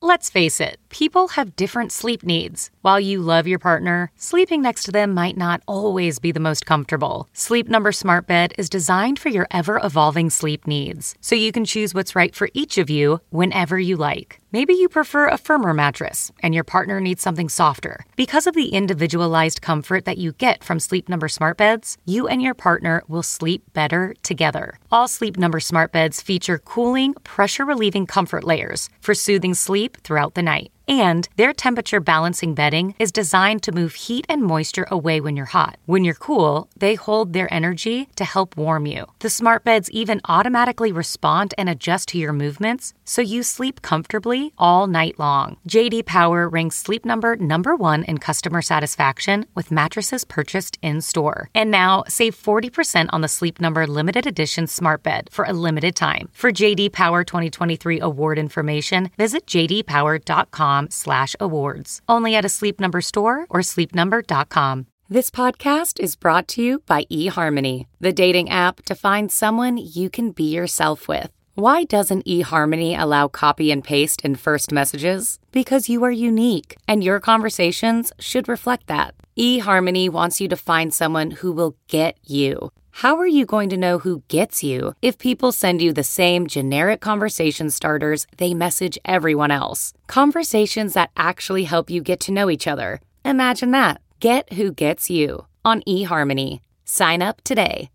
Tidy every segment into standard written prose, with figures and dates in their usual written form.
Let's face it, people have different sleep needs. While you love your partner, sleeping next to them might not always be the most comfortable. Sleep Number Smart Bed is designed for your ever-evolving sleep needs, so you can choose what's right for each of you whenever you like. Maybe you prefer a firmer mattress and your partner needs something softer. Because of the individualized comfort that you get from Sleep Number Smart Beds, you and your partner will sleep better together. All Sleep Number Smart Beds feature cooling, pressure-relieving comfort layers for soothing sleep throughout the night. And their temperature balancing bedding is designed to move heat and moisture away when you're hot. When you're cool, they hold their energy to help warm you. The smart beds even automatically respond and adjust to your movements, so you sleep comfortably all night long. J.D. Power ranks Sleep Number #1 in customer satisfaction with mattresses purchased in-store. And now, save 40% on the Sleep Number limited edition smart bed for a limited time. For J.D. Power 2023 award information, visit jdpower.com/awards. Only at a Sleep Number store or sleepnumber.com. This podcast is brought to you by eHarmony, the dating app to find someone you can be yourself with. Why doesn't eHarmony allow copy and paste in first messages? Because you are unique, and your conversations should reflect that. eHarmony wants you to find someone who will get you. How are you going to know who gets you if people send you the same generic conversation starters they message everyone else? Conversations that actually help you get to know each other. Imagine that. Get who gets you on eHarmony. Sign up today.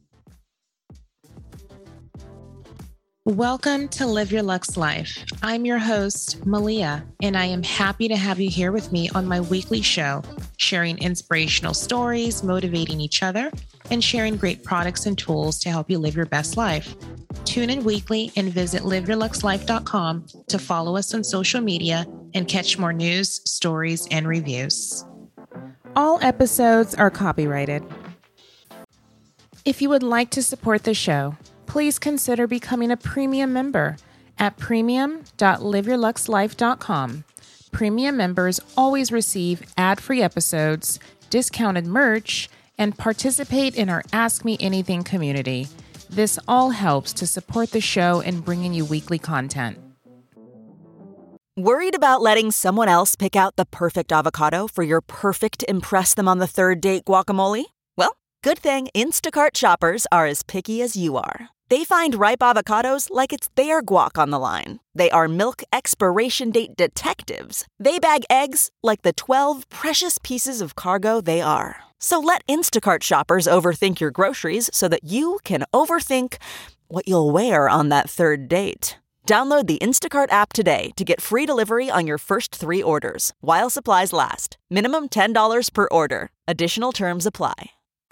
Welcome to Live Your Luxe Life. I'm your host, Malia, and I am happy to have you here with me on my weekly show, sharing inspirational stories, motivating each other, and sharing great products and tools to help you live your best life. Tune in weekly and visit liveyourluxelife.com to follow us on social media and catch more news, stories, and reviews. All episodes are copyrighted. If you would like to support the show, please consider becoming a premium member at premium.liveyourluxelife.com. Premium members always receive ad-free episodes, discounted merch, and participate in our Ask Me Anything community. This all helps to support the show in bringing you weekly content. Worried about letting someone else pick out the perfect avocado for your perfect impress them on the third date guacamole? Well, good thing Instacart shoppers are as picky as you are. They find ripe avocados like it's their guac on the line. They are milk expiration date detectives. They bag eggs like the 12 precious pieces of cargo they are. So let Instacart shoppers overthink your groceries so that you can overthink what you'll wear on that third date. Download the Instacart app today to get free delivery on your first 3 orders, while supplies last. Minimum $10 per order. Additional terms apply.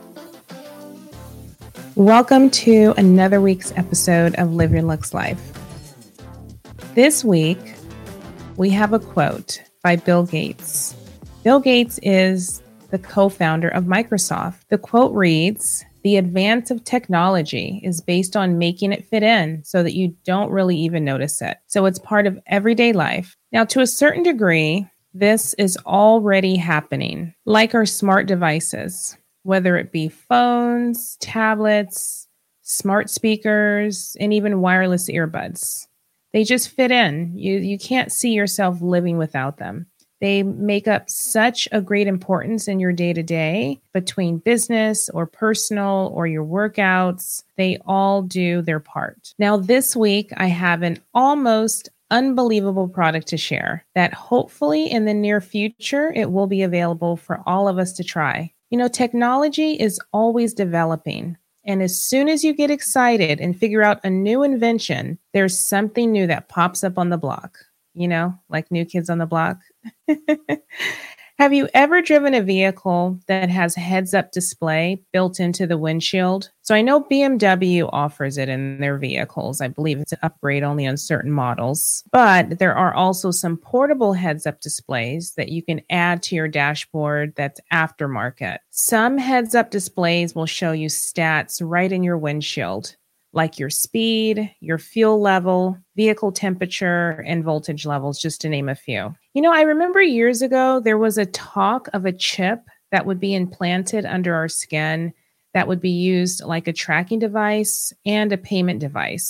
Welcome to another week's episode of Live Your Luxe Life. This week, we have a quote by Bill Gates. Bill Gates is the co-founder of Microsoft. The quote reads, "The advance of technology is based on making it fit in so that you don't really even notice it. So it's part of everyday life." Now, to a certain degree, this is already happening, like our smart devices. Whether it be phones, tablets, smart speakers, and even wireless earbuds. They just fit in. You can't see yourself living without them. They make up such a great importance in your day-to-day between business or personal or your workouts. They all do their part. Now, this week, I have an almost unbelievable product to share that hopefully in the near future, it will be available for all of us to try. You know, technology is always developing. And as soon as you get excited and figure out a new invention, there's something new that pops up on the block, you know, like New Kids on the Block. Have you ever driven a vehicle that has heads-up display built into the windshield? So I know BMW offers it in their vehicles. I believe it's an upgrade only on certain models. But there are also some portable heads-up displays that you can add to your dashboard that's aftermarket. Some heads-up displays will show you stats right in your windshield, like your speed, your fuel level, vehicle temperature, and voltage levels, just to name a few. You know, I remember years ago, there was a talk of a chip that would be implanted under our skin that would be used like a tracking device and a payment device. So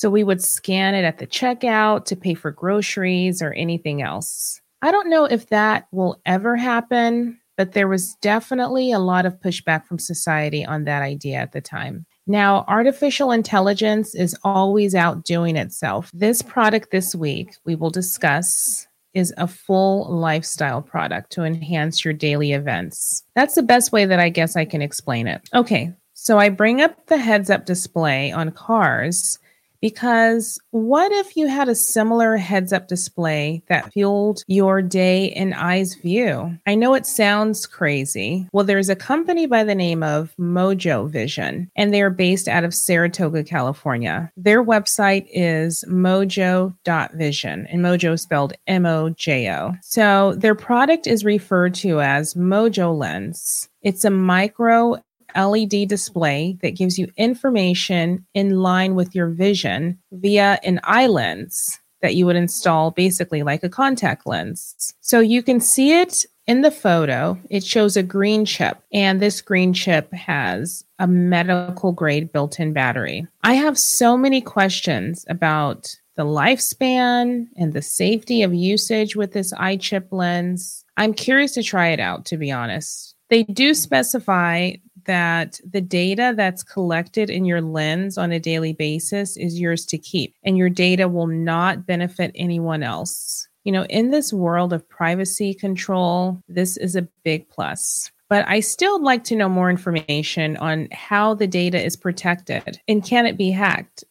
So we would scan it at the checkout to pay for groceries or anything else. I don't know if that will ever happen, but there was definitely a lot of pushback from society on that idea at the time. Now, artificial intelligence is always outdoing itself. This product this week we will discuss is a full lifestyle product to enhance your daily events. That's the best way that I guess I can explain it. Okay, so I bring up the heads-up display on cars because what if you had a similar heads-up display that fueled your day in eyes view? I know it sounds crazy. Well, there's a company by the name of Mojo Vision, and they are based out of Saratoga, California. Their website is mojo.vision, and Mojo is spelled M-O-J-O. So their product is referred to as Mojo Lens. It's a micro LED display that gives you information in line with your vision via an eye lens that you would install basically like a contact lens. So you can see it in the photo. It shows a green chip, and this green chip has a medical grade built-in battery. I have so many questions about the lifespan and the safety of usage with this eye chip lens. I'm curious to try it out, to be honest. They do specify that the data that's collected in your lens on a daily basis is yours to keep, and your data will not benefit anyone else. You know, in this world of privacy control, this is a big plus. But I still would like to know more information on how the data is protected and can it be hacked?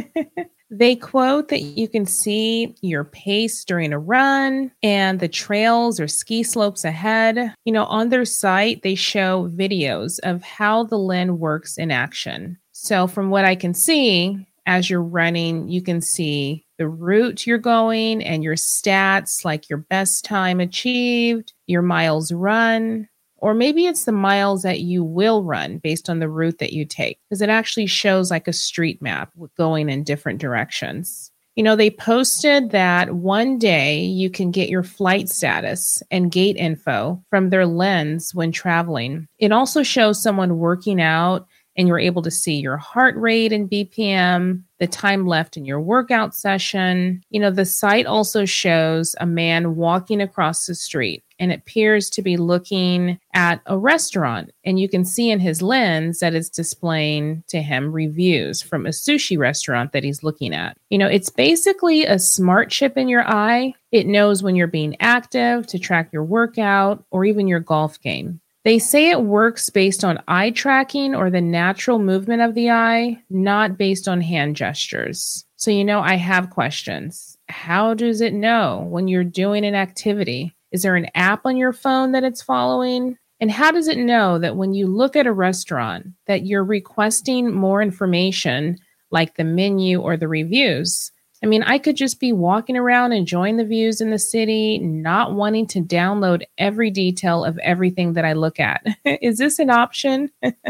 They quote that you can see your pace during a run and the trails or ski slopes ahead. You know, on their site, they show videos of how the lens works in action. So from what I can see, as you're running, you can see the route you're going and your stats, like your best time achieved, your miles run, or maybe it's the miles that you will run based on the route that you take, because it actually shows like a street map going in different directions. You know, they posted that one day you can get your flight status and gate info from their lens when traveling. It also shows someone working out, and you're able to see your heart rate and BPM, the time left in your workout session. You know, the site also shows a man walking across the street, and it appears to be looking at a restaurant. And you can see in his lens that it's displaying to him reviews from a sushi restaurant that he's looking at. You know, it's basically a smart chip in your eye. It knows when you're being active to track your workout or even your golf game. They say it works based on eye tracking or the natural movement of the eye, not based on hand gestures. So, you know, I have questions. How does it know when you're doing an activity? Is there an app on your phone that it's following? And how does it know that when you look at a restaurant that you're requesting more information like the menu or the reviews? I mean, I could just be walking around enjoying the views in the city, not wanting to download every detail of everything that I look at. Is this an option?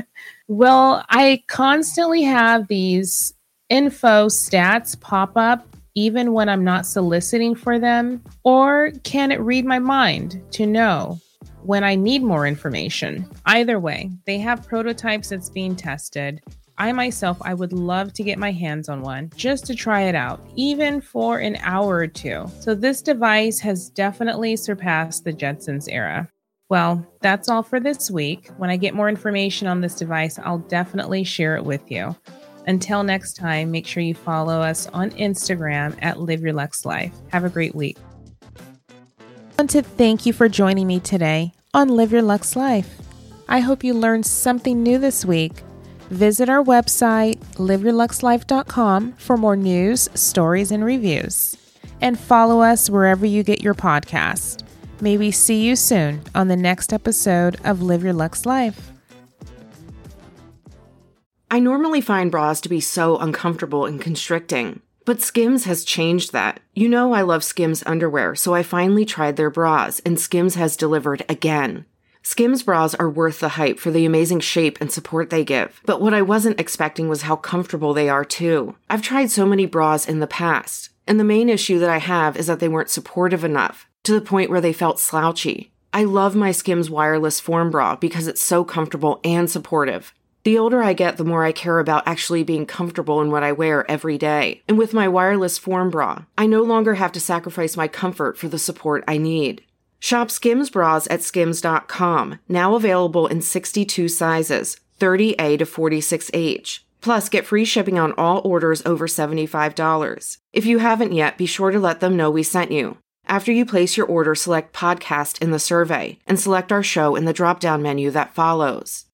Well, I constantly have these info stats pop up even when I'm not soliciting for them. Or can it read my mind to know when I need more information? Either way, they have prototypes that's being tested. I would love to get my hands on one just to try it out, even for an hour or two. So this device has definitely surpassed the Jetsons era. Well, that's all for this week. When I get more information on this device, I'll definitely share it with you. Until next time, make sure you follow us on Instagram at Live Your Lux Life. Have a great week. I want to thank you for joining me today on Live Your Lux Life. I hope you learned something new this week. Visit our website, liveyourluxlife.com, for more news, stories, and reviews. And follow us wherever you get your podcast. May we see you soon on the next episode of Live Your Lux Life. I normally find bras to be so uncomfortable and constricting, but Skims has changed that. You know I love Skims underwear, so I finally tried their bras, and Skims has delivered again. Skims bras are worth the hype for the amazing shape and support they give, but what I wasn't expecting was how comfortable they are too. I've tried so many bras in the past, and the main issue that I have is that they weren't supportive enough, to the point where they felt slouchy. I love my Skims wireless form bra because it's so comfortable and supportive. The older I get, the more I care about actually being comfortable in what I wear every day. And with my wireless Form bra, I no longer have to sacrifice my comfort for the support I need. Shop Skims bras at skims.com, now available in 62 sizes, 30A to 46H. Plus, get free shipping on all orders over $75. If you haven't yet, be sure to let them know we sent you. After you place your order, select podcast in the survey and select our show in the drop-down menu that follows.